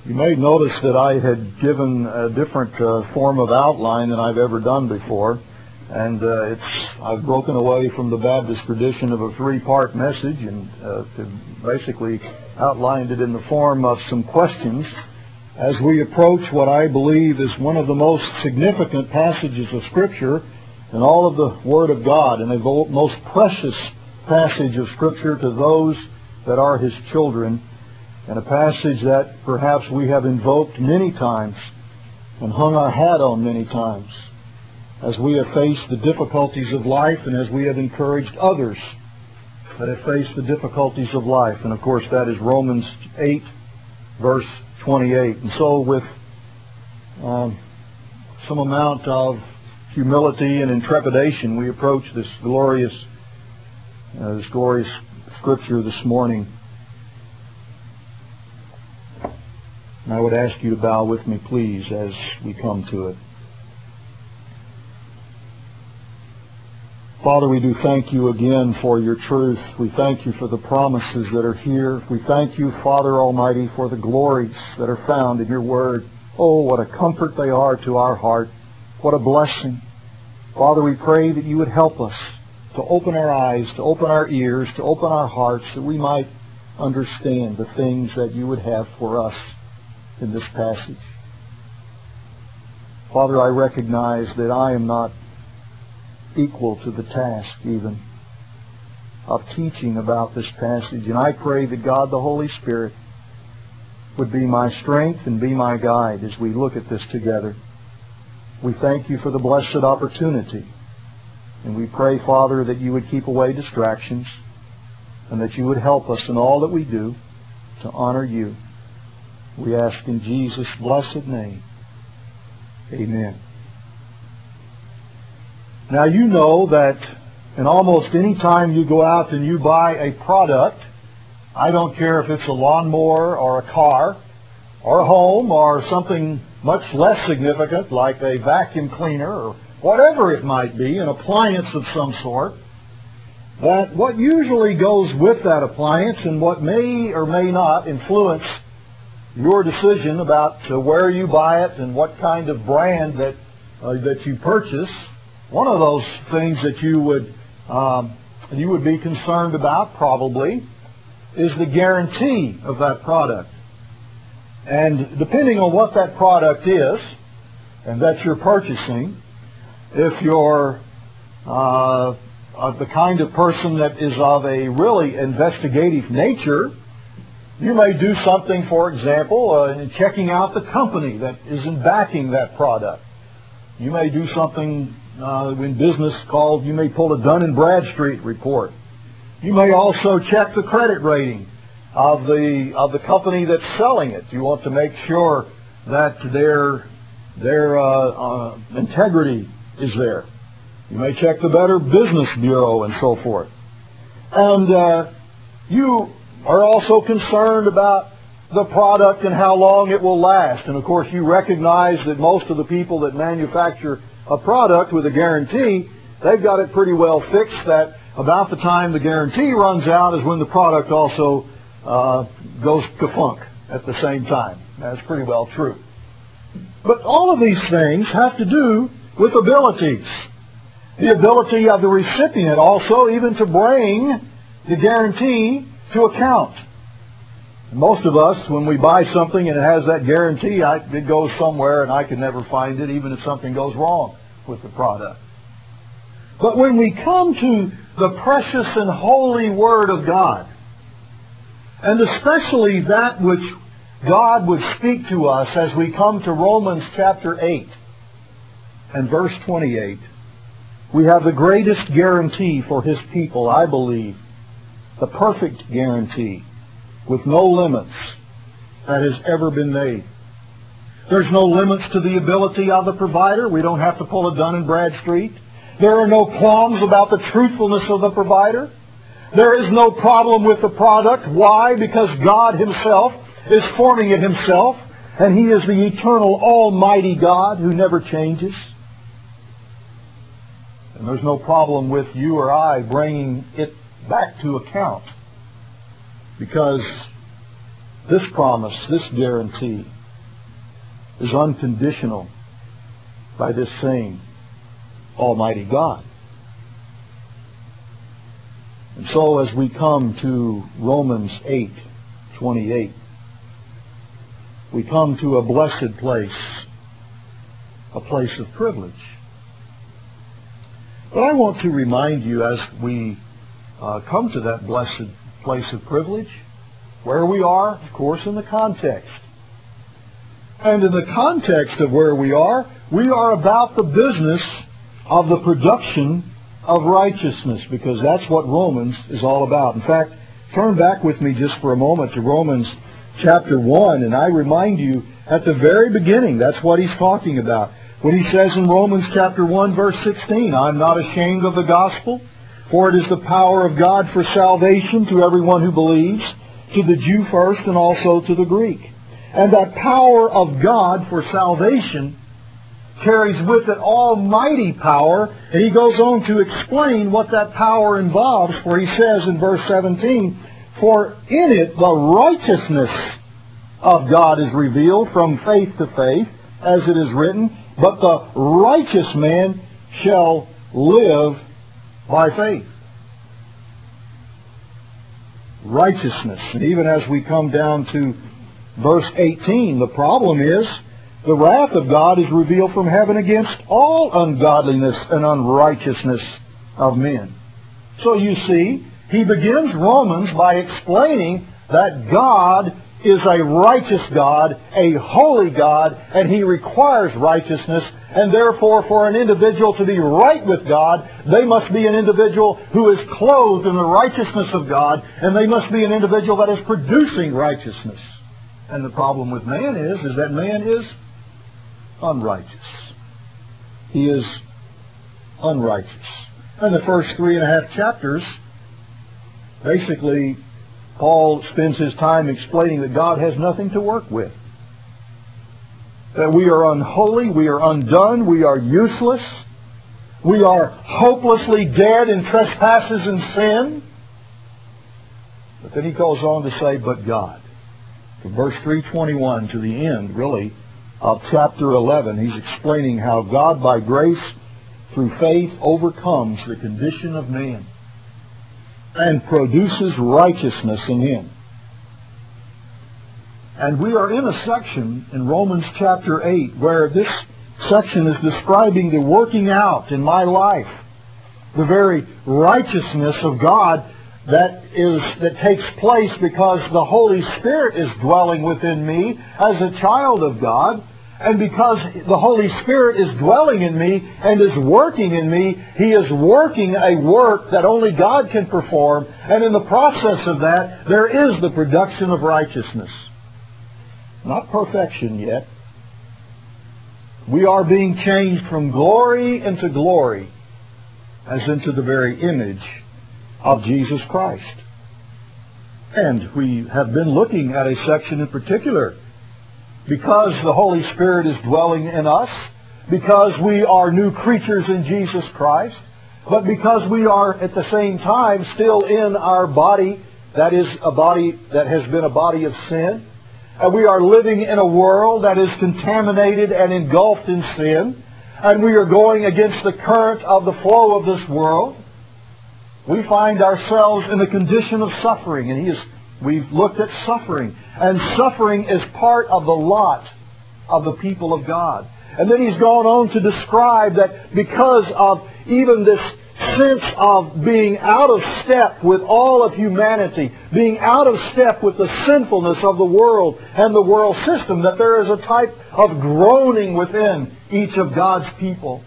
You may notice that I had given a different form of outline than I've ever done before, and I've broken away from the Baptist tradition of a three-part message and basically outlined it in the form of some questions as we approach what I believe is one of the most significant passages of Scripture in all of the Word of God, and the most precious passage of Scripture to those that are His children, and a passage that perhaps we have invoked many times and hung our hat on many times as we have faced the difficulties of life and as we have encouraged others that have faced the difficulties of life. And of course that is Romans 8, verse 28. And so with some amount of humility and intrepidation we approach this glorious Scripture this morning. And I would ask you to bow with me, please, as we come to it. Father, we do thank you again for your truth. We thank you for the promises that are here. We thank you, Father Almighty, for the glories that are found in your Word. Oh, what a comfort they are to our heart. What a blessing. Father, we pray that you would help us to open our eyes, to open our ears, to open our hearts, that we might understand the things that you would have for us in this passage. Father, I recognize that I am not equal to the task even of teaching about this passage, and I pray that God the Holy Spirit would be my strength and be my guide as we look at this together. We thank you for the blessed opportunity, and we pray, Father, that you would keep away distractions and that you would help us in all that we do to honor you. We ask in Jesus' blessed name. Amen. Now you know that in almost any time you go out and you buy a product, I don't care if it's a lawnmower or a car or a home or something much less significant like a vacuum cleaner or whatever it might be, an appliance of some sort, that what usually goes with that appliance and what may or may not influence your decision about where you buy it and what kind of brand that you purchase, one of those things that you would be concerned about probably is the guarantee of that product. And depending on what that product is and that you're purchasing, if you're the kind of person that is of a really investigative nature, you may do something, for example, in checking out the company that is in backing that product. You may do something in business called, you may pull a Dun & Bradstreet report. You may also check the credit rating of the company that's selling it. You want to make sure that their integrity is there. You may check the Better Business Bureau and so forth. And you are also concerned about the product and how long it will last. And of course you recognize that most of the people that manufacture a product with a guarantee, they've got it pretty well fixed that about the time the guarantee runs out is when the product also goes ka-funk at the same time. That's pretty well true. But all of these things have to do with abilities. The ability of the recipient also even to bring the guarantee to account. Most of us, when we buy something and it has that guarantee, it goes somewhere and I can never find it, even if something goes wrong with the product. But when we come to the precious and holy Word of God, and especially that which God would speak to us as we come to Romans chapter 8 and verse 28, we have the greatest guarantee for His people, I believe, the perfect guarantee with no limits that has ever been made. There's no limits to the ability of the provider. We don't have to pull a Dun & Bradstreet. There are no qualms about the truthfulness of the provider. There is no problem with the product. Why? Because God Himself is forming it Himself, and He is the eternal, almighty God who never changes. And there's no problem with you or I bringing it back to account, because This promise, this guarantee, is unconditional by this same Almighty God. And so as we come to Romans 8:28, we come to a blessed place, a place of privilege. But I want to remind you as we come to that blessed place of privilege, where we are, of course, in the context. And in the context of where we are about the business of the production of righteousness, because that's what Romans is all about. In fact, turn back with me just for a moment to Romans chapter 1, and I remind you at the very beginning, that's what he's talking about. When he says in Romans chapter 1, verse 16, I'm not ashamed of the gospel, for it is the power of God for salvation to everyone who believes, to the Jew first and also to the Greek. And that power of God for salvation carries with it almighty power, and he goes on to explain what that power involves, for he says in verse 17, for in it the righteousness of God is revealed from faith to faith, as it is written, but the righteous man shall live by faith. Righteousness. And even as we come down to verse 18, the problem is the wrath of God is revealed from heaven against all ungodliness and unrighteousness of men. So you see, he begins Romans by explaining that God is a righteous God, a holy God, and He requires righteousness, and therefore for an individual to be right with God, they must be an individual who is clothed in the righteousness of God, and they must be an individual that is producing righteousness. And the problem with man is that man is unrighteous. He is unrighteous. And the first 3.5 chapters, basically, Paul spends his time explaining that God has nothing to work with. That we are unholy, we are undone, we are useless, we are hopelessly dead in trespasses and sin. But then he goes on to say, but God. From verse 3:21 to the end, really, of chapter 11, he's explaining how God by grace, through faith, overcomes the condition of man and produces righteousness in him. And we are in a section in Romans chapter 8 where this section is describing the working out in my life, the very righteousness of God that takes place because the Holy Spirit is dwelling within me as a child of God. And because the Holy Spirit is dwelling in me and is working in me, He is working a work that only God can perform. And in the process of that, there is the production of righteousness. Not perfection yet. We are being changed from glory into glory, as into the very image of Jesus Christ. And we have been looking at a section in particular because the Holy Spirit is dwelling in us, because we are new creatures in Jesus Christ, but because we are at the same time still in our body that is a body that has been a body of sin, and we are living in a world that is contaminated and engulfed in sin, and we are going against the current of the flow of this world. We find ourselves in a condition of suffering, and we've looked at suffering. And suffering is part of the lot of the people of God. And then he's gone on to describe that because of even this sense of being out of step with all of humanity, being out of step with the sinfulness of the world and the world system, that there is a type of groaning within each of God's people.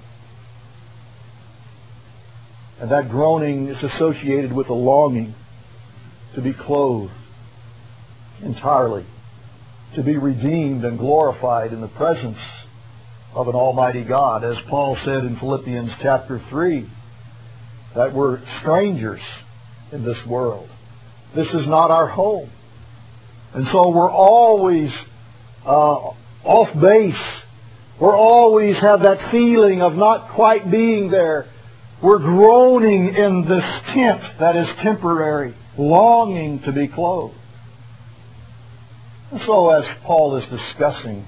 And that groaning is associated with a longing to be clothed entirely, to be redeemed and glorified in the presence of an almighty God. As Paul said in Philippians chapter 3, that we're strangers in this world. This is not our home. And so we're always off base. We're always have that feeling of not quite being there. We're groaning in this tent that is temporary, longing to be clothed. And so as Paul is discussing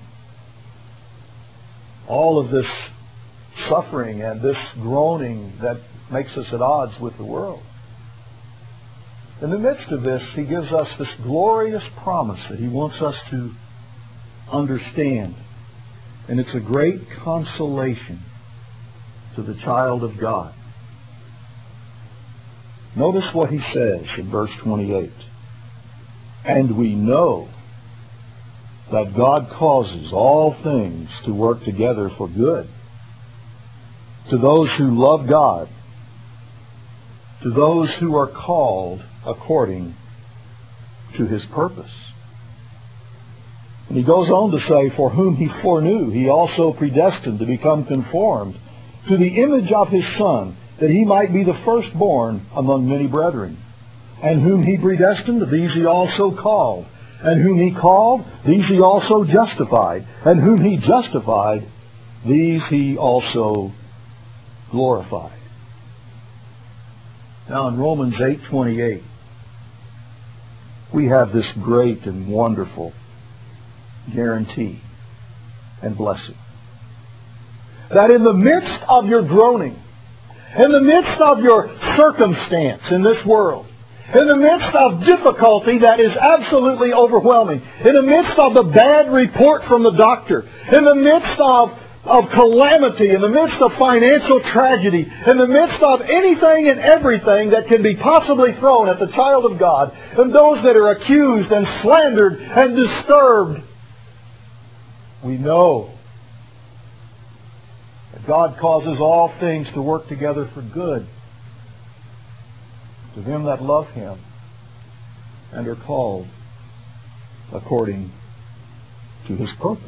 all of this suffering and this groaning that makes us at odds with the world, in the midst of this, he gives us this glorious promise that he wants us to understand. And it's a great consolation to the child of God. Notice what he says in verse 28. And we know that God causes all things to work together for good to those who love God, to those who are called according to His purpose. And he goes on to say, for whom He foreknew, He also predestined to become conformed to the image of His Son, that He might be the firstborn among many brethren. And whom He predestined, these He also called. And whom He called, these He also justified. And whom He justified, these He also glorified. Now in Romans 8:28, we have this great and wonderful guarantee and blessing. That in the midst of your groaning, in the midst of your circumstance in this world, in the midst of difficulty that is absolutely overwhelming, in the midst of the bad report from the doctor, in the midst of calamity, in the midst of financial tragedy, in the midst of anything and everything that can be possibly thrown at the child of God, and those that are accused and slandered and disturbed, we know that God causes all things to work together for good to them that love Him and are called according to His purpose.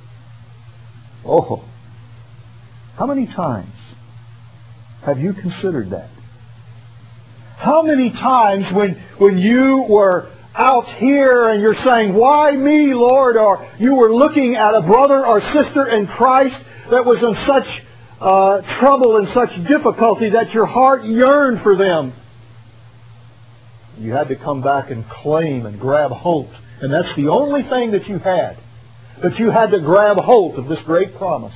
Oh, how many times have you considered that? How many times when you were out here and you're saying, why me, Lord? Or you were looking at a brother or sister in Christ that was in such trouble and such difficulty that your heart yearned for them. You had to come back and claim and grab hold. And that's the only thing that you had. That you had to grab hold of this great promise.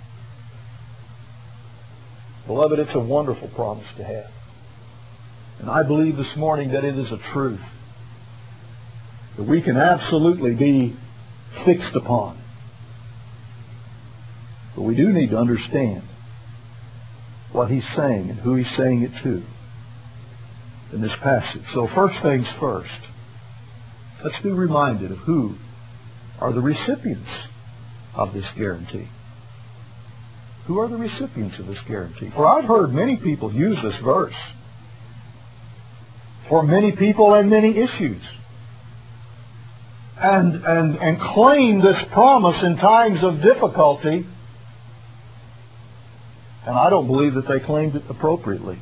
Beloved, it's a wonderful promise to have. And I believe this morning that it is a truth that we can absolutely be fixed upon. But we do need to understand what He's saying and who He's saying it to in this passage. So first things first, let's be reminded of who are the recipients of this guarantee. Who are the recipients of this guarantee? For I've heard many people use this verse for many people and many issues. And claim this promise in times of difficulty. And I don't believe that they claimed it appropriately.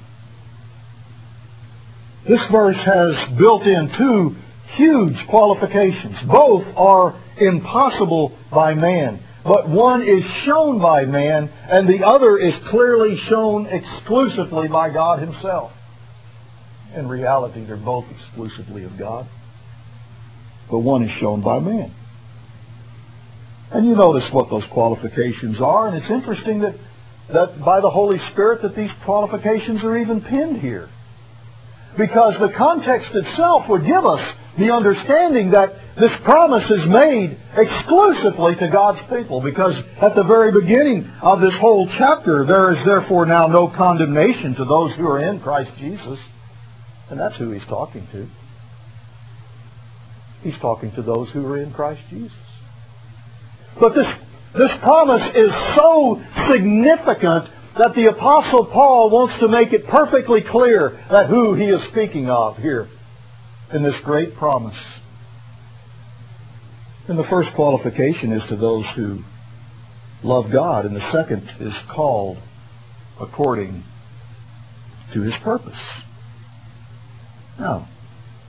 This verse has built in two huge qualifications. Both are impossible by man. But one is shown by man, and the other is clearly shown exclusively by God Himself. In reality, they're both exclusively of God. But one is shown by man. And you notice what those qualifications are, and it's interesting that by the Holy Spirit that these qualifications are even pinned here. Because the context itself would give us the understanding that this promise is made exclusively to God's people. Because at the very beginning of this whole chapter, there is therefore now no condemnation to those who are in Christ Jesus. And that's who He's talking to. He's talking to those who are in Christ Jesus. But this promise is so significant that the Apostle Paul wants to make it perfectly clear that who he is speaking of here in this great promise. And the first qualification is to those who love God, and the second is called according to His purpose. Now,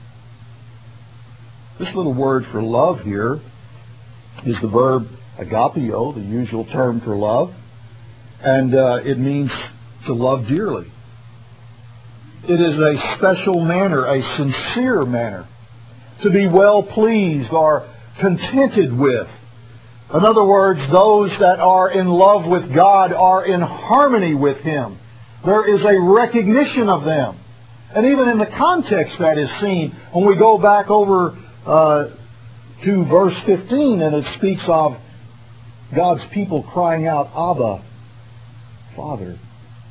this little word for love here is the verb agapio, the usual term for love. And it means to love dearly. It is a special manner, a sincere manner. To be well pleased or contented with. In other words, those that are in love with God are in harmony with Him. There is a recognition of them. And even in the context that is seen, when we go back over to verse 15, and it speaks of God's people crying out, Abba, Father.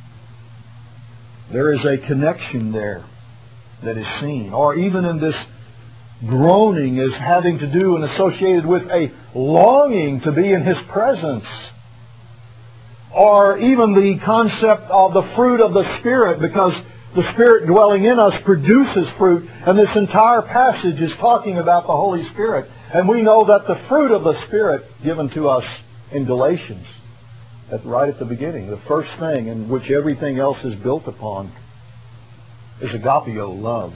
There is a connection there that is seen. Or even in this groaning is having to do and associated with a longing to be in His presence. Or even the concept of the fruit of the Spirit, because the Spirit dwelling in us produces fruit. And this entire passage is talking about the Holy Spirit. And we know that the fruit of the Spirit given to us in Galatians, right at the beginning, the first thing in which everything else is built upon, is agapeo, love.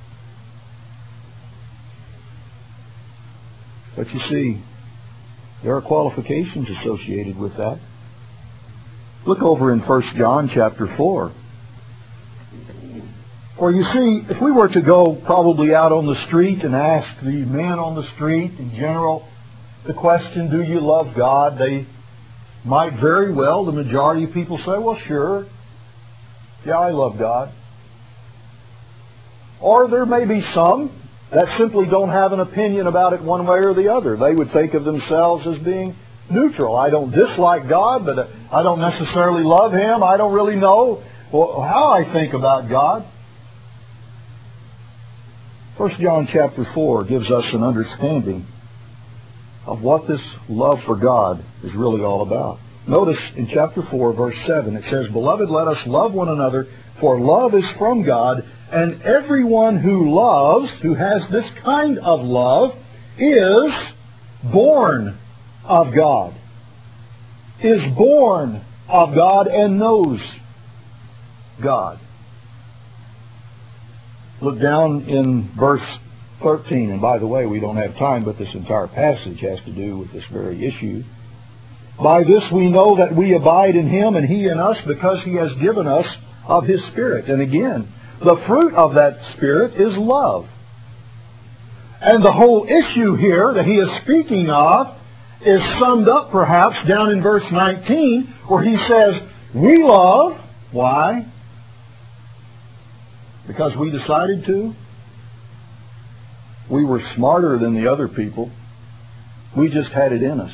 But you see, there are qualifications associated with that. Look over in 1 John chapter 4. For you see, if we were to go probably out on the street and ask the men on the street in general the question, do you love God? They might very well, the majority of people say, well, sure. Yeah, I love God. Or there may be some that simply don't have an opinion about it one way or the other. They would think of themselves as being neutral. I don't dislike God, but I don't necessarily love Him. I don't really know how I think about God. 1 John chapter 4 gives us an understanding of what this love for God is really all about. Notice in chapter 4, verse 7, it says, Beloved, let us love one another, for love is from God, and everyone who loves, who has this kind of love, is born of God. Is born of God and knows God. Look down in verse 13, and by the way, we don't have time, but this entire passage has to do with this very issue. By this we know that we abide in Him and He in us, because He has given us of His Spirit. And again, the fruit of that Spirit is love. And the whole issue here that he is speaking of is summed up perhaps down in verse 19, where he says, we love. Why? Because we decided to. We were smarter than the other people. We just had it in us.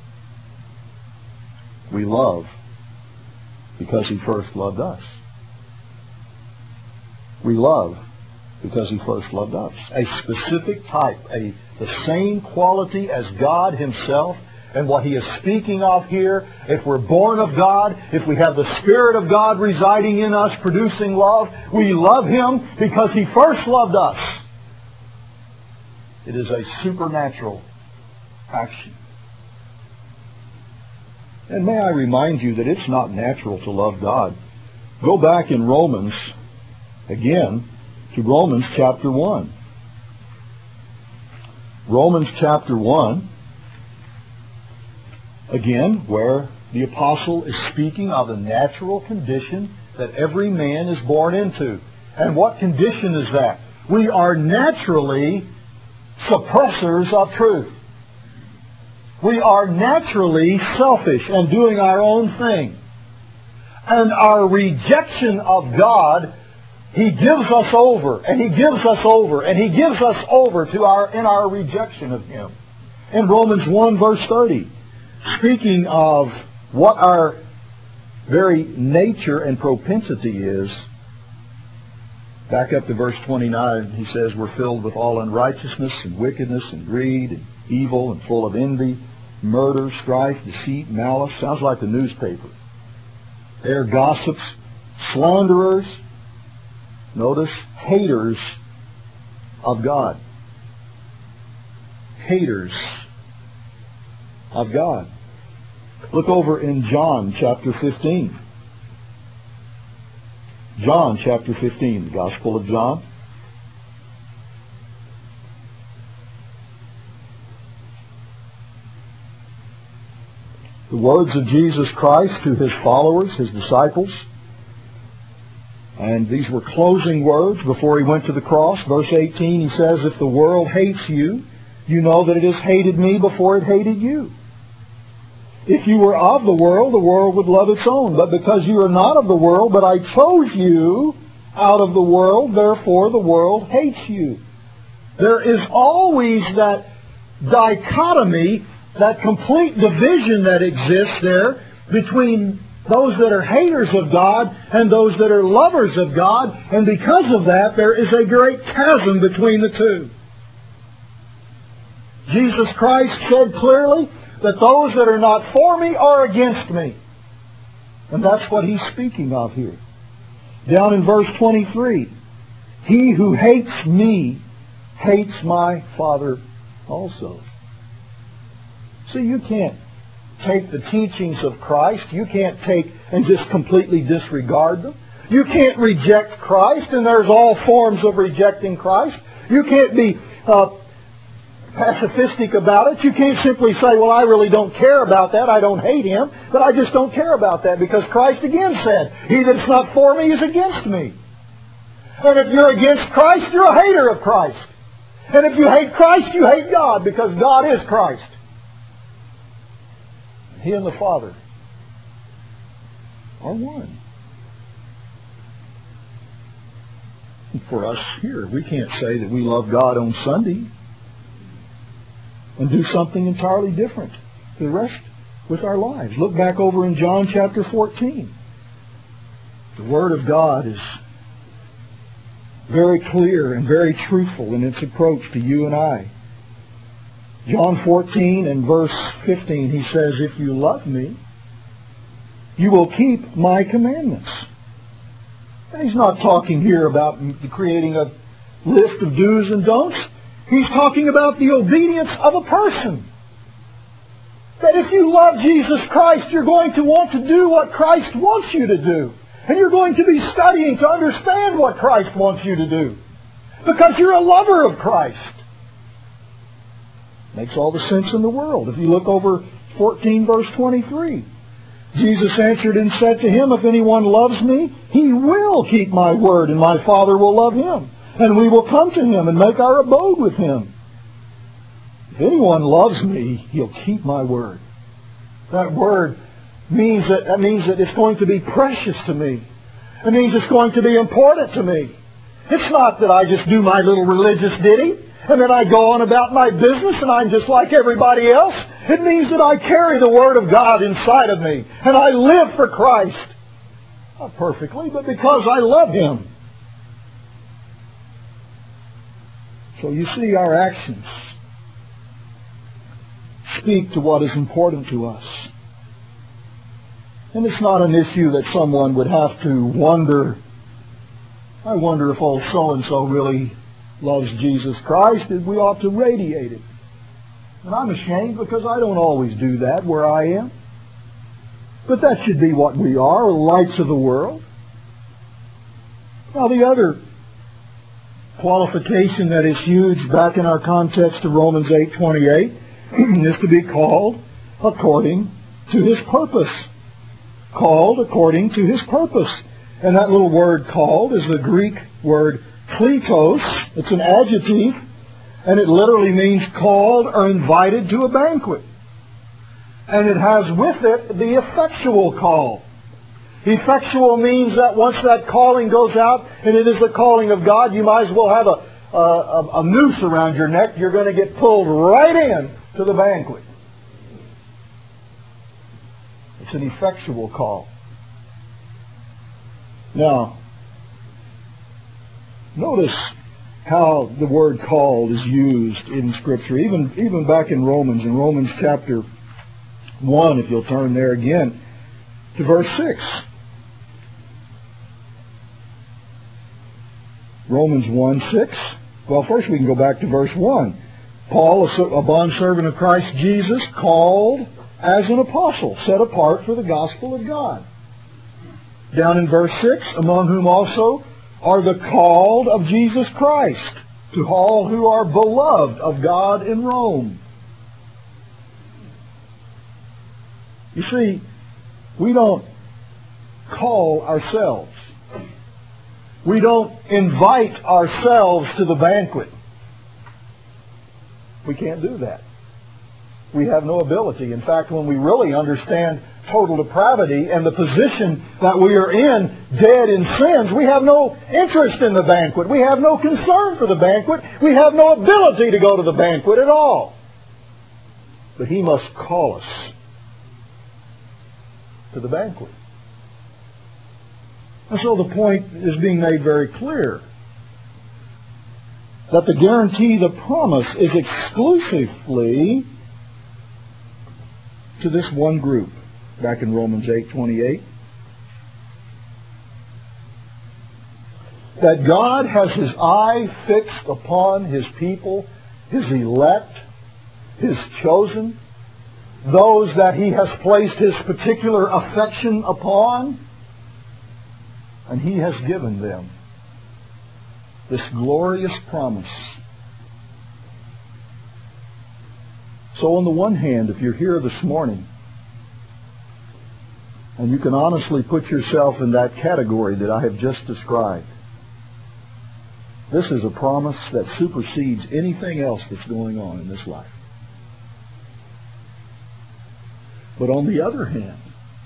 We love because He first loved us. We love because He first loved us. A specific type, the same quality as God Himself. And what He is speaking of here, if we're born of God, if we have the Spirit of God residing in us, producing love, we love Him because He first loved us. It is a supernatural action. And may I remind you that it's not natural to love God. Go back in Romans, again, to Romans chapter 1. Romans chapter 1, again, where the apostle is speaking of the natural condition that every man is born into. And what condition is that? We are naturally suppressors of truth. We are naturally selfish and doing our own thing. And our rejection of God, He gives us over, and He gives us over, and He gives us over in our rejection of Him. In Romans 1 verse 30, speaking of what our very nature and propensity is, back up to verse 29, he says, we're filled with all unrighteousness and wickedness and greed and evil and full of envy, murder, strife, deceit, malice. Sounds like the newspaper. They're gossips, slanderers, notice, haters of God. Haters of God. Look over in John chapter 15. John chapter 15, the Gospel of John. The words of Jesus Christ to His followers, His disciples. And these were closing words before He went to the cross. Verse 18, He says, if the world hates you, you know that it has hated me before it hated you. If you were of the world would love its own. But because you are not of the world, but I chose you out of the world, therefore the world hates you. There is always that dichotomy, that complete division that exists there between those that are haters of God and those that are lovers of God. And because of that, there is a great chasm between the two. Jesus Christ said clearly that those that are not for me are against me. And that's what He's speaking of here. Down in verse 23, he who hates me hates my Father also. See, you can't take the teachings of Christ. You can't take and just completely disregard them. You can't reject Christ, and there's all forms of rejecting Christ. You can't be pacifistic about it. You can't simply say, well, I really don't care about that. I don't hate Him, but I just don't care about that because Christ again said, he that's not for me is against me. And if you're against Christ, you're a hater of Christ. And if you hate Christ, you hate God because God is Christ. He and the Father are one. For us here, we can't say that we love God on Sunday and do something entirely different the rest with our lives. Look back over in John chapter 14. The Word of God is very clear and very truthful in its approach to you and I. John 14 and verse 15, He says, if you love me, you will keep my commandments. And He's not talking here about creating a list of do's and don'ts. He's talking about the obedience of a person. That if you love Jesus Christ, you're going to want to do what Christ wants you to do. And you're going to be studying to understand what Christ wants you to do. Because you're a lover of Christ. Makes all the sense in the world. If you look over 14 verse 23. Jesus answered and said to him, if anyone loves me, he will keep my word, and my Father will love him. And we will come to him and make our abode with him. If anyone loves me, he'll keep my word. That word means that it's going to be precious to me. It means it's going to be important to me. It's not that I just do my little religious ditty and then I go on about my business and I'm just like everybody else. It means that I carry the Word of God inside of me and I live for Christ. Not perfectly, but because I love Him. So you see, our actions speak to what is important to us. And it's not an issue that someone would have to wonder, I wonder if old so-and-so really loves Jesus Christ, and we ought to radiate it. And I'm ashamed because I don't always do that where I am. But that should be what we are, lights of the world. Now the other qualification that is huge back in our context of Romans 8:28 is to be called according to His purpose. Called according to His purpose. And that little word called is the Greek word kletos. It's an adjective, and it literally means called or invited to a banquet. And it has with it the effectual call. Effectual means that once that calling goes out, and it is the calling of God, you might as well have a noose around your neck. You're going to get pulled right in to the banquet. It's an effectual call. Now, notice how the word called is used in Scripture, even back in Romans chapter 1, if you'll turn there again, to verse 6. Romans 1:6. Well, first we can go back to verse 1. Paul, a bondservant of Christ Jesus, called as an apostle, set apart for the gospel of God. Down in verse 6, among whom also are the called of Jesus Christ, to all who are beloved of God in Rome. You see, we don't call ourselves. We don't invite ourselves to the banquet. We can't do that. We have no ability. In fact, when we really understand total depravity and the position that we are in, dead in sins, we have no interest in the banquet. We have no concern for the banquet. We have no ability to go to the banquet at all. But He must call us to the banquet. And so the point is being made very clear that the guarantee, the promise, is exclusively to this one group. Back in Romans 8:28. That God has His eye fixed upon His people, His elect, His chosen, those that He has placed His particular affection upon, and He has given them this glorious promise. So on the one hand, if you're here this morning, and you can honestly put yourself in that category that I have just described, this is a promise that supersedes anything else that's going on in this life. But on the other hand,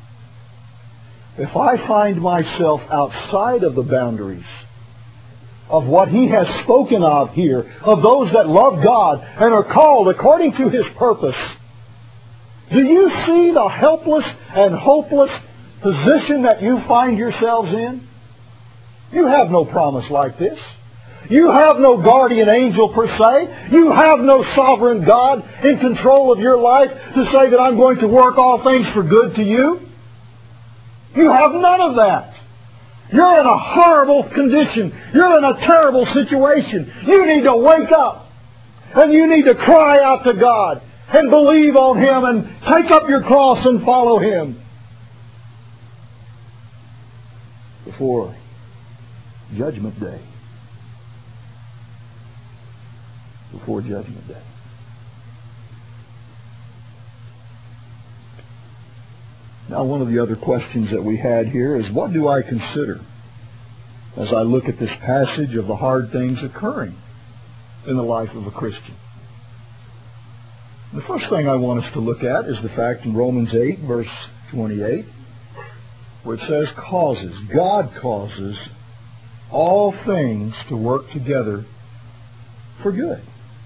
if I find myself outside of the boundaries of what He has spoken of here, of those that love God and are called according to His purpose, do you see the helpless and hopeless position that you find yourselves in? You have no promise like this. You have no guardian angel per se. You have no sovereign God in control of your life to say that I'm going to work all things for good to you. You have none of that. You're in a horrible condition. You're in a terrible situation. You need to wake up. And you need to cry out to God and believe on Him and take up your cross and follow Him. Before Judgment Day. Before Judgment Day. Now, one of the other questions that we had here is, what do I consider as I look at this passage of the hard things occurring in the life of a Christian? The first thing I want us to look at is the fact in Romans 8, verse 28, where it says, causes. God causes all things to work together for good.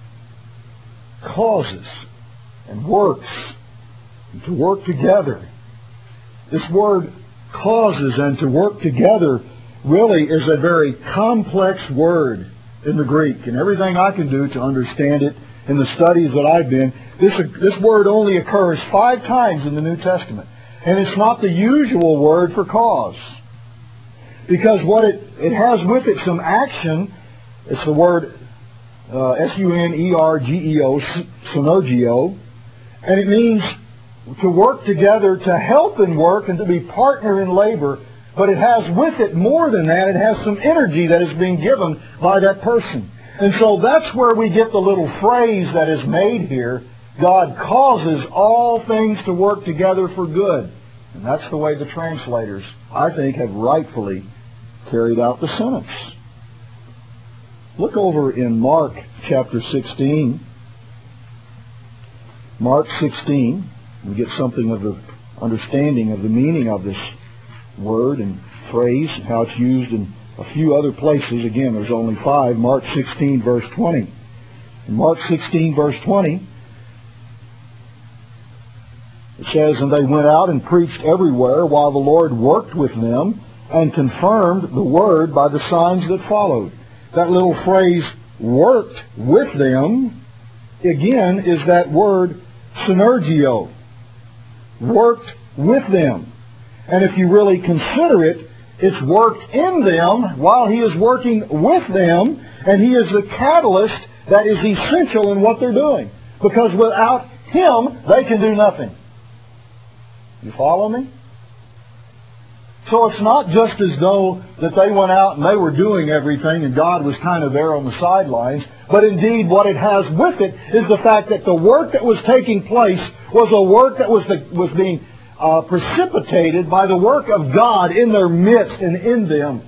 Causes and works and to work together. This word causes and to work together really is a very complex word in the Greek. And everything I can do to understand it in the studies that I've been, this word only occurs 5 times in the New Testament. And it's not the usual word for cause. Because what it has with it some action. It's the word S-U-N-E-R-G-E-O, synergio. And it means to work together, to help in work, and to be partner in labor. But it has with it more than that. It has some energy that is being given by that person. And so that's where we get the little phrase that is made here. God causes all things to work together for good. And that's the way the translators, I think, have rightfully carried out the sentence. Look over in Mark chapter 16. Mark 16. We get something of the understanding of the meaning of this word and phrase, and how it's used in a few other places. Again, there's only 5. Mark 16, verse 20. In Mark 16, verse 20, it says, and they went out and preached everywhere while the Lord worked with them and confirmed the word by the signs that followed. That little phrase, worked with them, again, is that word synergio. Worked with them. And if you really consider it, it's worked in them while He is working with them, and He is the catalyst that is essential in what they're doing. Because without Him, they can do nothing. You follow me? So it's not just as though that they went out and they were doing everything and God was kind of there on the sidelines. But indeed what it has with it is the fact that the work that was taking place was a work that was being precipitated by the work of God in their midst and in them.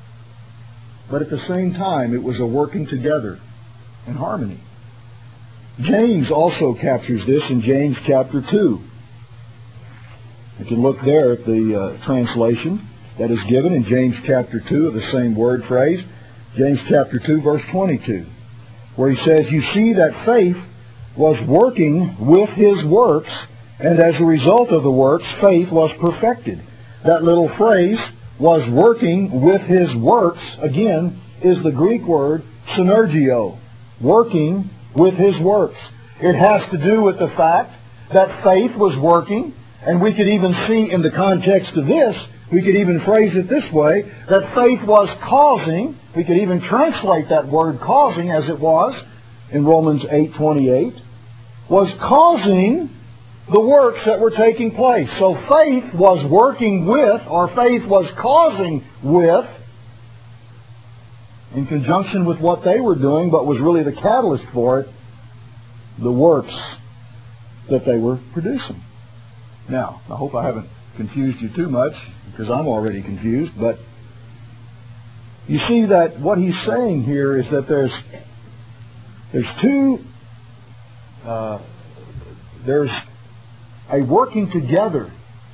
But at the same time, it was a working together in harmony. James also captures this in James chapter 2. You can look there at the translation that is given in James chapter 2 of the same word phrase. James chapter 2, verse 22, where he says, "You see that faith was working with his works, and as a result of the works, faith was perfected." That little phrase, "was working with his works," again, is the Greek word synergio, working with his works. It has to do with the fact that faith was working, and we could even see in the context of this, we could even phrase it this way, that faith was causing, we could even translate that word causing as it was in Romans 8:28, was causing the works that were taking place. So faith was working with, or faith was causing with, in conjunction with what they were doing, but was really the catalyst for it, the works that they were producing. Now, I hope I haven't confused you too much, because I'm already confused, but you see that what he's saying here is that there's a working together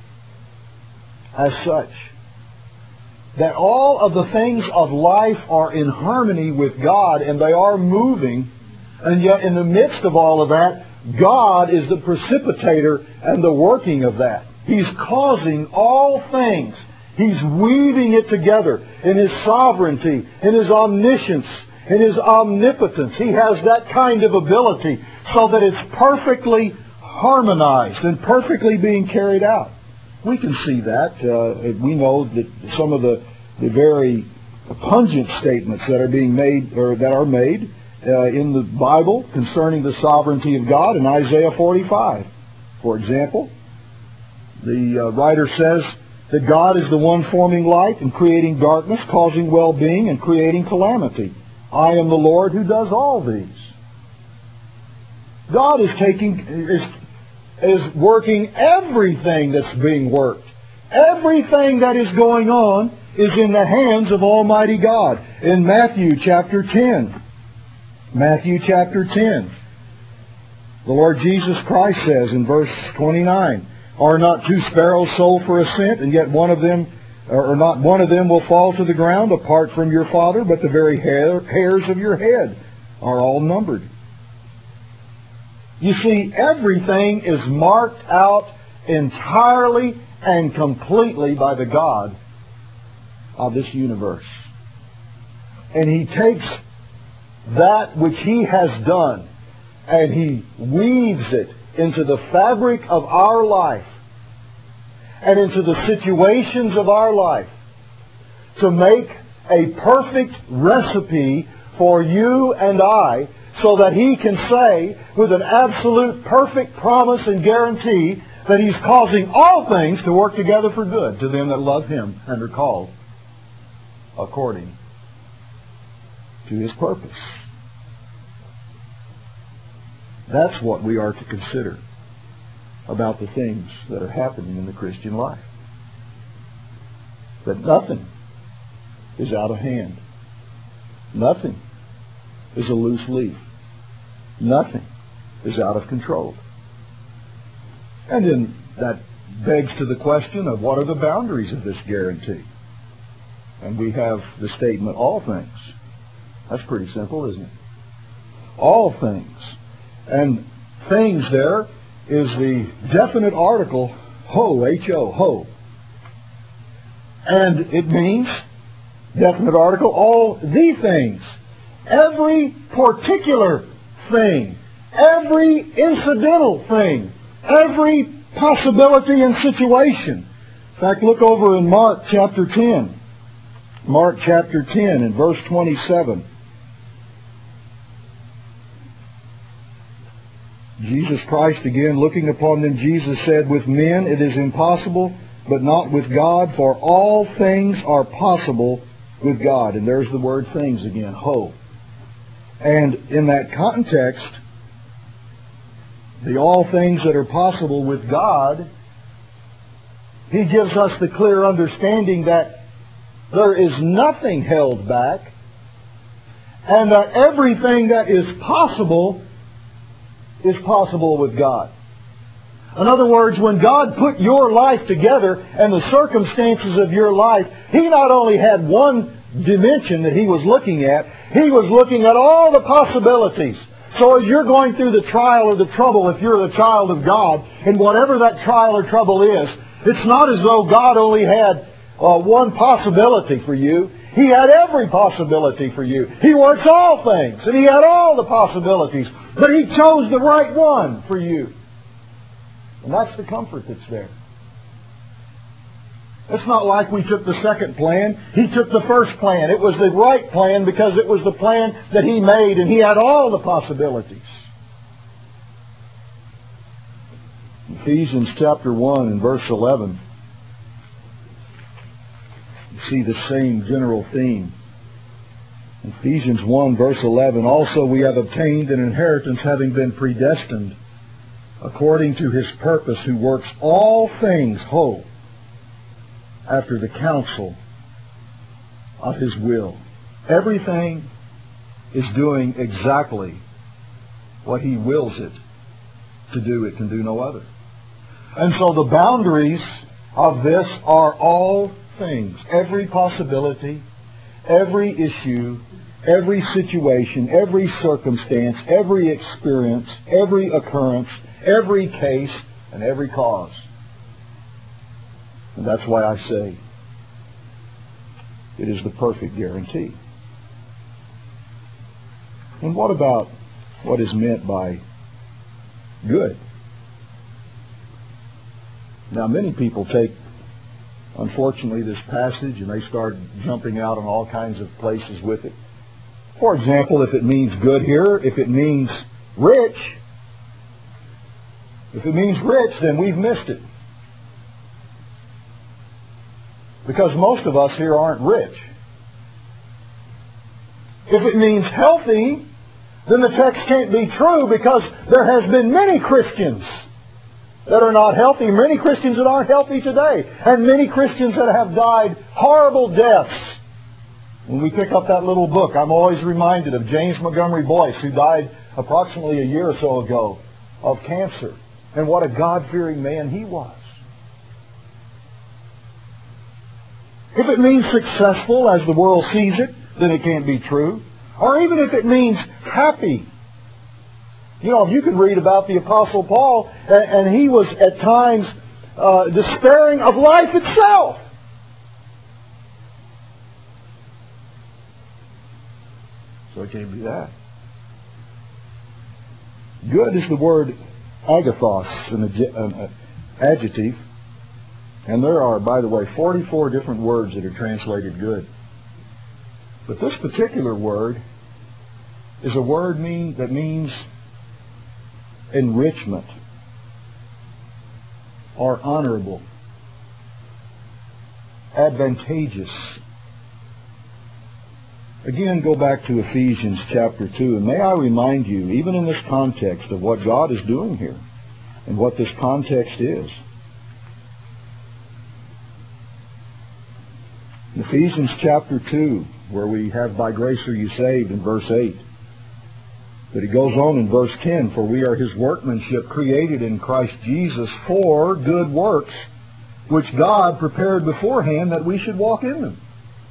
as such, that all of the things of life are in harmony with God, and they are moving, and yet in the midst of all of that, God is the precipitator and the working of that. He's causing all things. He's weaving it together in His sovereignty, in His omniscience, in His omnipotence. He has that kind of ability so that it's perfectly harmonized and perfectly being carried out. We can see that. We know that some of the very pungent statements that are being made, or that are made in the Bible concerning the sovereignty of God in Isaiah 45. For example, the writer says that God is the one forming light and creating darkness, causing well-being and creating calamity. I am the Lord who does all these. God is working everything that's being worked. Everything that is going on is in the hands of Almighty God. In Matthew chapter 10, the Lord Jesus Christ says in verse 29, "Are not 2 sparrows sold for a cent, and yet one of them, or not one of them will fall to the ground apart from your Father, but the very hairs of your head are all numbered." You see, everything is marked out entirely and completely by the God of this universe. And He takes that which He has done and He weaves it into the fabric of our life and into the situations of our life to make a perfect recipe for you and I, so that He can say with an absolute perfect promise and guarantee that He's causing all things to work together for good to them that love Him and are called according to His purpose. That's what we are to consider about the things that are happening in the Christian life. That nothing is out of hand. Nothing is a loose leaf. Nothing is out of control. And then that begs to the question of what are the boundaries of this guarantee? And we have the statement, all things. That's pretty simple, isn't it? All things. And things there is the definite article, ho, H-O, ho. And it means, definite article, all the things. Every particular thing. Every incidental thing. Every possibility and situation. In fact, look over in Mark chapter 10. Mark chapter 10 and verse 27. Jesus Christ again, looking upon them, Jesus said, "With men it is impossible, but not with God, for all things are possible with God." And there's the word things again, ho. And in that context, the all things that are possible with God, He gives us the clear understanding that there is nothing held back, and that everything that is possible is possible with God. In other words, when God put your life together and the circumstances of your life, He not only had one dimension that He was looking at, He was looking at all the possibilities. So as you're going through the trial or the trouble, if you're the child of God, and whatever that trial or trouble is, it's not as though God only had one possibility for you. He had every possibility for you. He works all things, and He had all the possibilities. But He chose the right one for you. And that's the comfort that's there. It's not like we took the second plan. He took the first plan. It was the right plan because it was the plan that He made, and He had all the possibilities. Ephesians chapter 1 and verse 11. You see the same general theme. Ephesians 1 verse 11. Also we have obtained an inheritance, having been predestined according to His purpose, who works all things whole after the counsel of His will. Everything is doing exactly what He wills it to do. It can do no other. And so the boundaries of this are all things. Every possibility, every issue, every situation, every circumstance, every experience, every occurrence, every case, and every cause. And that's why I say it is the perfect guarantee. And what about what is meant by good? Now, many people take, unfortunately, this passage and they start jumping out on all kinds of places with it. For example, if it means good here, if it means rich, then we've missed it. Because most of us here aren't rich. If it means healthy, then the text can't be true, because there has been many Christians that are not healthy, many Christians that aren't healthy today, and many Christians that have died horrible deaths. When we pick up that little book, I'm always reminded of James Montgomery Boyce, who died approximately a year or so ago of cancer. And what a God-fearing man he was. If it means successful as the world sees it, then it can't be true. Or even if it means happy. You know, you can read about the Apostle Paul, and he was at times despairing of life itself. So it can't be that. Good is the word agathos, an adjective. And there are, by the way, 44 different words that are translated good. But this particular word is a word that means enrichment or honorable, advantageous. Again, go back to Ephesians chapter 2, and may I remind you, even in this context, of what God is doing here and what this context is. In Ephesians chapter 2, where we have by grace are you saved in verse 8. But it goes on in verse 10, for we are His workmanship, created in Christ Jesus for good works, which God prepared beforehand that we should walk in them.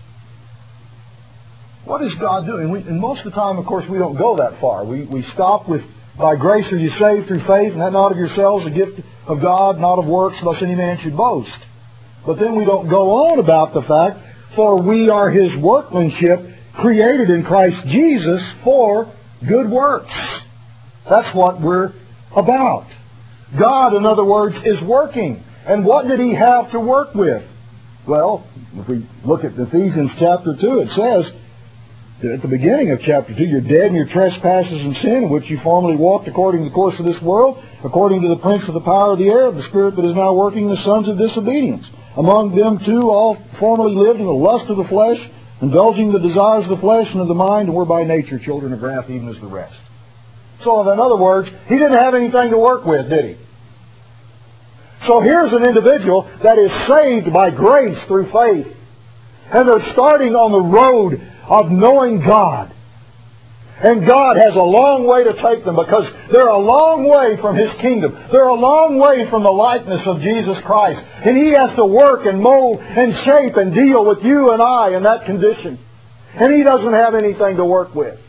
What is God doing? And most of the time, of course, we don't go that far. We stop with, by grace are you saved through faith, and that not of yourselves, a gift of God, not of works, lest any man should boast. But then we don't go on about the fact, for we are His workmanship, created in Christ Jesus for good works. That's what we're about. God, in other words, is working. And what did He have to work with? Well, if we look at Ephesians chapter 2, it says, at the beginning of chapter 2, you're dead in your trespasses and sin, in which you formerly walked according to the course of this world, according to the prince of the power of the air, of the spirit that is now working in the sons of disobedience. Among them too all formerly lived in the lust of the flesh, indulging the desires of the flesh and of the mind, and were by nature children of wrath, even as the rest. So, in other words, he didn't have anything to work with, did he? So here's an individual that is saved by grace through faith. And they're starting on the road of knowing God. And God has a long way to take them because they're a long way from His kingdom. They're a long way from the likeness of Jesus Christ. And He has to work and mold and shape and deal with you and I in that condition. And He doesn't have anything to work with.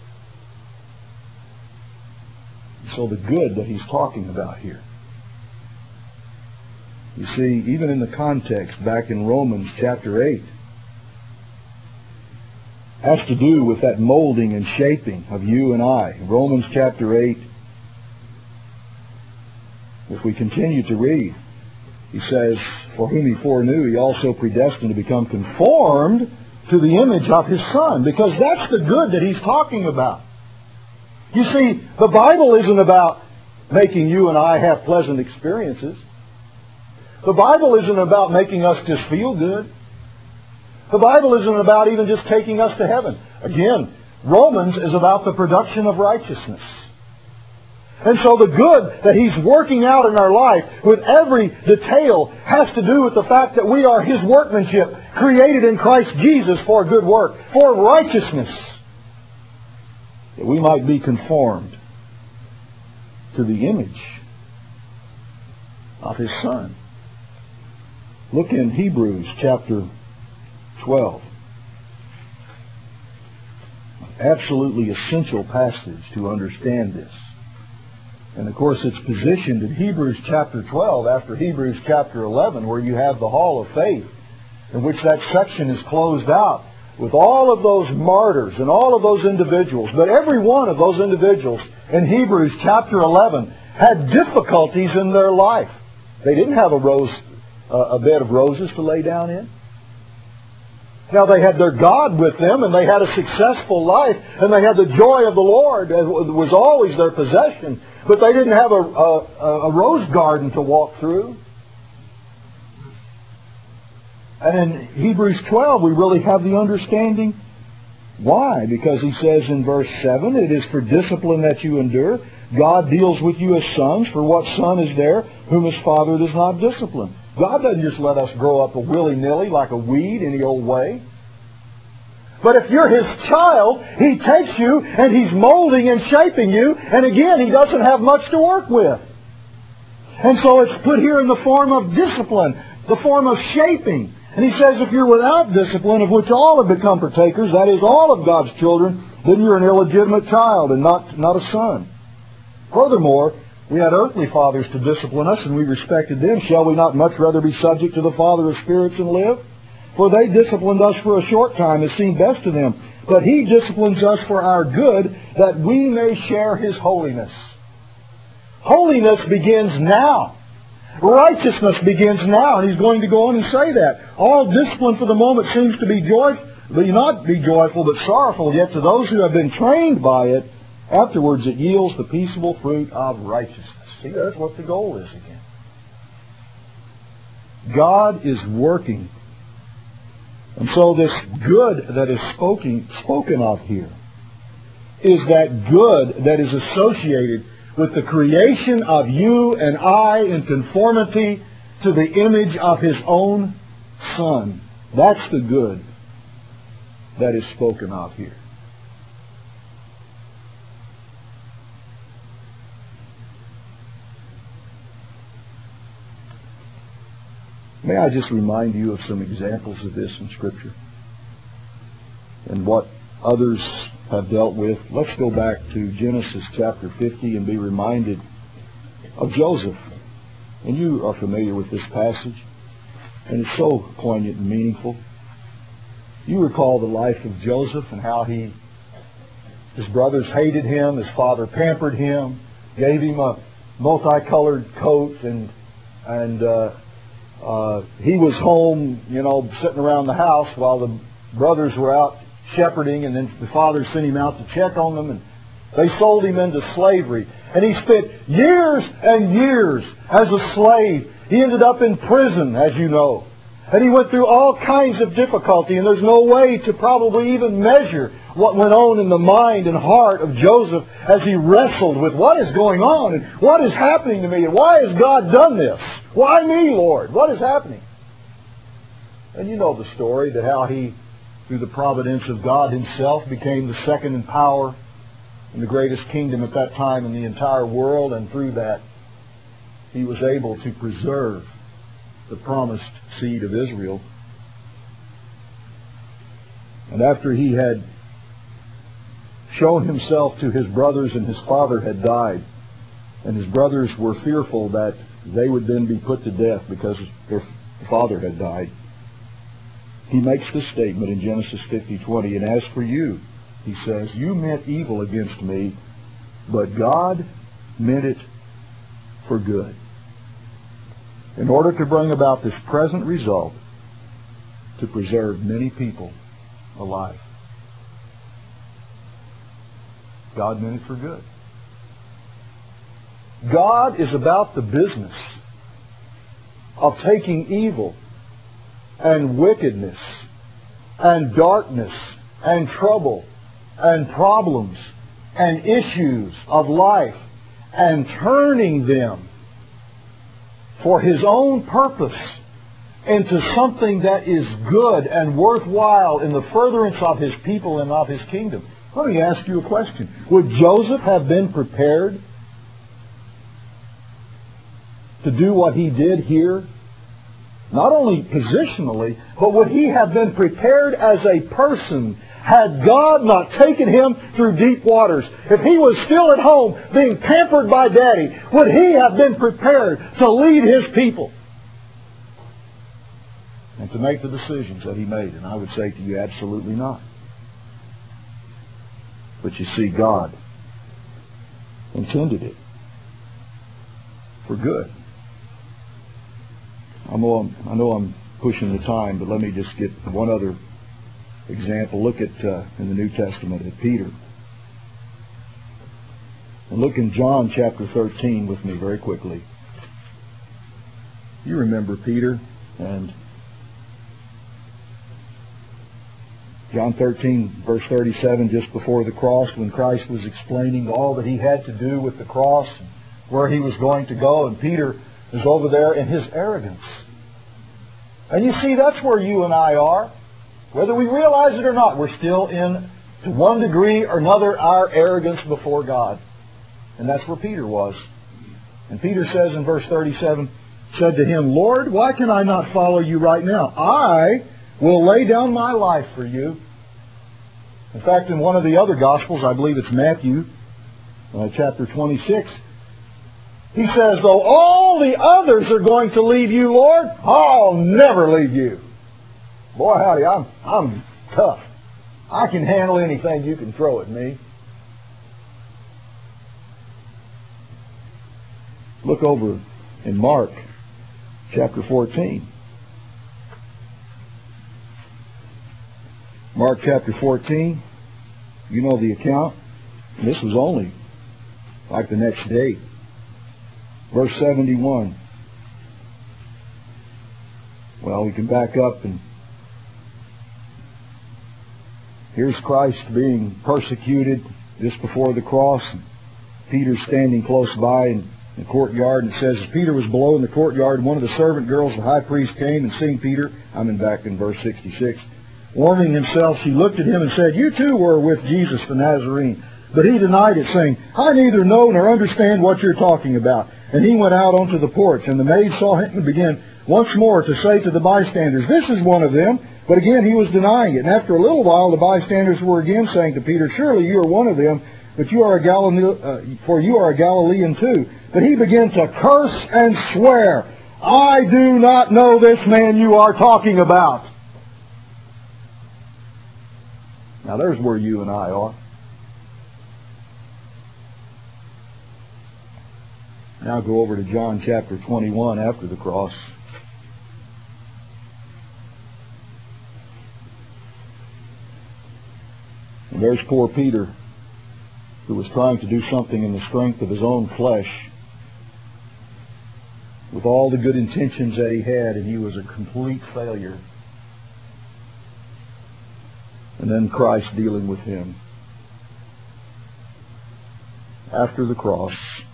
So the good that He's talking about here. You see, even in the context back in Romans chapter 8, has to do with that molding and shaping of you and I. Romans chapter 8, if we continue to read, he says, for whom He foreknew, He also predestined to become conformed to the image of His Son. Because that's the good that He's talking about. You see, the Bible isn't about making you and I have pleasant experiences. The Bible isn't about making us just feel good. The Bible isn't about even just taking us to heaven. Again, Romans is about the production of righteousness. And so the good that He's working out in our life with every detail has to do with the fact that we are His workmanship, created in Christ Jesus for good work, for righteousness, that we might be conformed to the image of His Son. Look in Hebrews chapter 12. Absolutely essential passage to understand this. And of course it's positioned in Hebrews chapter 12 after Hebrews chapter 11, where you have the Hall of Faith, in which that section is closed out with all of those martyrs and all of those individuals. But every one of those individuals in Hebrews chapter 11 had difficulties in their life. They didn't have a bed of roses to lay down in. Now, they had their God with them, and they had a successful life, and they had the joy of the Lord. It was always their possession. But they didn't have a rose garden to walk through. And in Hebrews 12, we really have the understanding why. Because he says in verse 7, it is for discipline that you endure. God deals with you as sons. For what son is there whom his father does not discipline? God doesn't just let us grow up willy-nilly like a weed any old way. But if you're His child, He takes you and He's molding and shaping you. And again, He doesn't have much to work with. And so it's put here in the form of discipline, the form of shaping. And he says if you're without discipline, of which all have become partakers, that is, all of God's children, then you're an illegitimate child and not a son. Furthermore, we had earthly fathers to discipline us, and we respected them. Shall we not much rather be subject to the Father of spirits and live? For they disciplined us for a short time, as seemed best to them. But He disciplines us for our good, that we may share His holiness. Holiness begins now. Righteousness begins now. And he's going to go on and say that. All discipline for the moment seems to be joyful, but not be joyful, but sorrowful. Yet to those who have been trained by it, afterwards it yields the peaceable fruit of righteousness. See, that's what the goal is again. God is working. And so this good that is spoken of here is that good that is associated with the creation of you and I in conformity to the image of His own Son. That's the good that is spoken of here. May I just remind you of some examples of this in Scripture and what others have dealt with. Let's go back to Genesis chapter 50 and be reminded of Joseph. And you are familiar with this passage, and it's so poignant and meaningful. You recall the life of Joseph and how his brothers hated him, his father pampered him, gave him a multicolored coat, and he was home, sitting around the house while the brothers were out shepherding, and then the father sent him out to check on them, and they sold him into slavery. And he spent years and years as a slave. He ended up in prison, as you know. And he went through all kinds of difficulty, and there's no way to probably even measure what went on in the mind and heart of Joseph as he wrestled with what is going on and what is happening to me, and why has God done this? Why me, Lord? What is happening? And you know the story, that how he, through the providence of God Himself, became the second in power and the greatest kingdom at that time in the entire world, and through that he was able to preserve the promised seed of Israel. And after he had shown himself to his brothers and his father had died, and his brothers were fearful that they would then be put to death because their father had died, he makes this statement in Genesis 50:20, and as for you, he says, you meant evil against me, but God meant it for good, in order to bring about this present result, to preserve many people alive. God meant it for good. God is about the business of taking evil and wickedness and darkness and trouble and problems and issues of life and turning them for His own purpose into something that is good and worthwhile in the furtherance of His people and of His kingdom. Let me ask you a question. Would Joseph have been prepared to do what he did here? Not only positionally, but would he have been prepared as a person had God not taken him through deep waters? If he was still at home being pampered by Daddy, would he have been prepared to lead his people and to make the decisions that he made? And I would say to you, absolutely not. But you see, God intended it for good. I know I'm pushing the time, but let me just get one other example. Look at in the New Testament at Peter. And look in John chapter 13 with me very quickly. You remember Peter, and John 13, verse 37, just before the cross, when Christ was explaining all that He had to do with the cross, where He was going to go, and Peter is over there in his arrogance. And you see, that's where you and I are. Whether we realize it or not, we're still in, to one degree or another, our arrogance before God. And that's where Peter was. And Peter says in verse 37, said to Him, Lord, why can I not follow You right now? I will lay down my life for You. In fact, in one of the other Gospels, I believe it's Matthew, chapter 26, he says, though all the others are going to leave You, Lord, I'll never leave You. Boy, howdy, I'm tough. I can handle anything you can throw at me. Look over in Mark chapter 14. Mark chapter 14, you know the account. And this was only like the next day. Verse 71. Well, we can back up, and here's Christ being persecuted just before the cross. Peter's standing close by in the courtyard, and it says, as Peter was below in the courtyard, one of the servant girls of the high priest came, and seeing Peter, back in verse 66, warming himself, she looked at him and said, You too were with Jesus the Nazarene. But he denied it, saying, I neither know nor understand what you're talking about. And he went out onto the porch, and the maid saw him and began once more to say to the bystanders, This is one of them. But again he was denying it. And after a little while the bystanders were again saying to Peter, Surely you are one of them, but you are a for you are a Galilean too. But he began to curse and swear, I do not know this man you are talking about. Now there's where you and I are. Now go over to John chapter 21 after the cross. And there's poor Peter, who was trying to do something in the strength of his own flesh, with all the good intentions that he had, and he was a complete failure. And then Christ dealing with him. After the cross,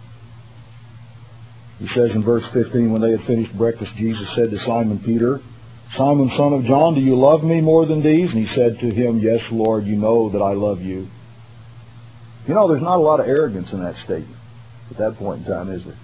he says in verse 15, when they had finished breakfast, Jesus said to Simon Peter, Simon, son of John, do you love me more than these? And he said to him, Yes, Lord, you know that I love you. You know, there's not a lot of arrogance in that statement at that point in time, is there?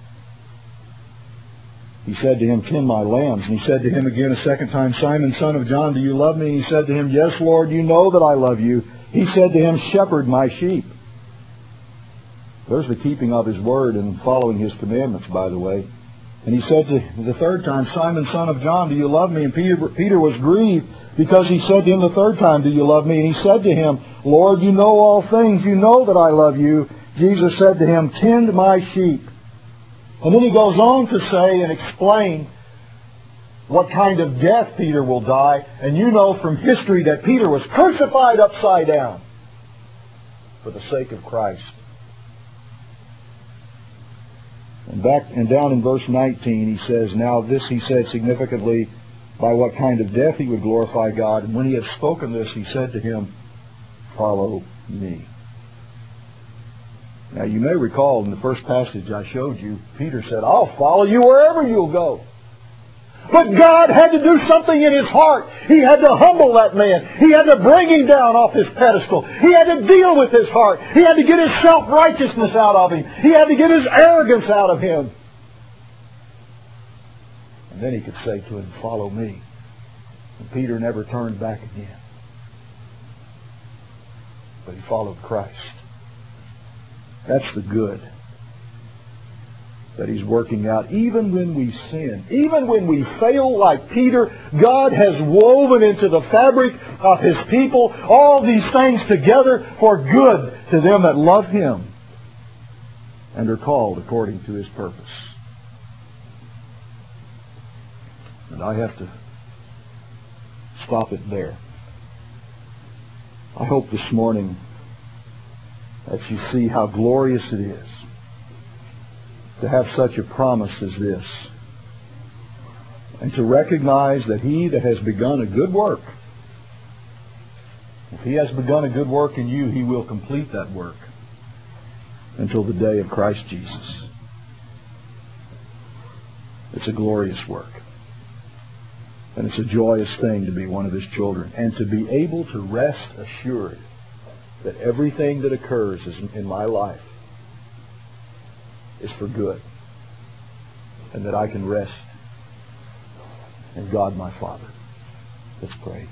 He said to him, "Tend my lambs." And he said to him again a second time, "Simon, son of John, do you love me?" And he said to him, "Yes, Lord, you know that I love you." He said to him, "Shepherd my sheep." There's the keeping of his word and following his commandments, by the way. And he said to the third time, "Simon, son of John, do you love me?" And Peter was grieved because he said to him the third time, "Do you love me?" And he said to him, "Lord, you know all things. You know that I love you." Jesus said to him, "Tend my sheep." And then he goes on to say and explain what kind of death Peter will die. And you know from history that Peter was crucified upside down for the sake of Christ. And down in verse 19 he says, "Now this he said significantly by what kind of death he would glorify God. And when he had spoken this, he said to him, 'Follow me.'" Now you may recall in the first passage I showed you, Peter said, "I'll follow you wherever you'll go." But God had to do something in his heart. He had to humble that man. He had to bring him down off his pedestal. He had to deal with his heart. He had to get his self-righteousness out of him. He had to get his arrogance out of him. And then he could say to him, "Follow me." And Peter never turned back again. But he followed Christ. That's the good that he's working out. Even when we sin, even when we fail like Peter, God has woven into the fabric of his people all these things together for good to them that love him and are called according to his purpose. And I have to stop it there. I hope this morning that you see how glorious it is to have such a promise as this, and to recognize that he that has begun a good work, if he has begun a good work in you, he will complete that work until the day of Christ Jesus. It's a glorious work. And it's a joyous thing to be one of his children, and to be able to rest assured that everything that occurs in my life is for good, and that I can rest in God my Father. Let's pray.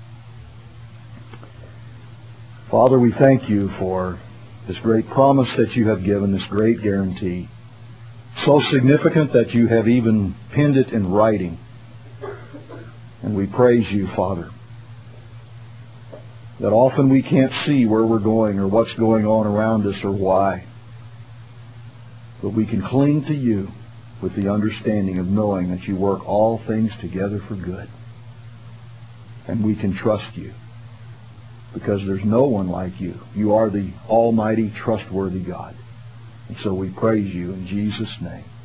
Father, we thank you for this great promise that you have given, this great guarantee, so significant that you have even penned it in writing. And we praise you, Father, that often we can't see where we're going or what's going on around us or why. But we can cling to you with the understanding of knowing that you work all things together for good. And we can trust you because there's no one like you. You are the almighty, trustworthy God. And so we praise you in Jesus' name.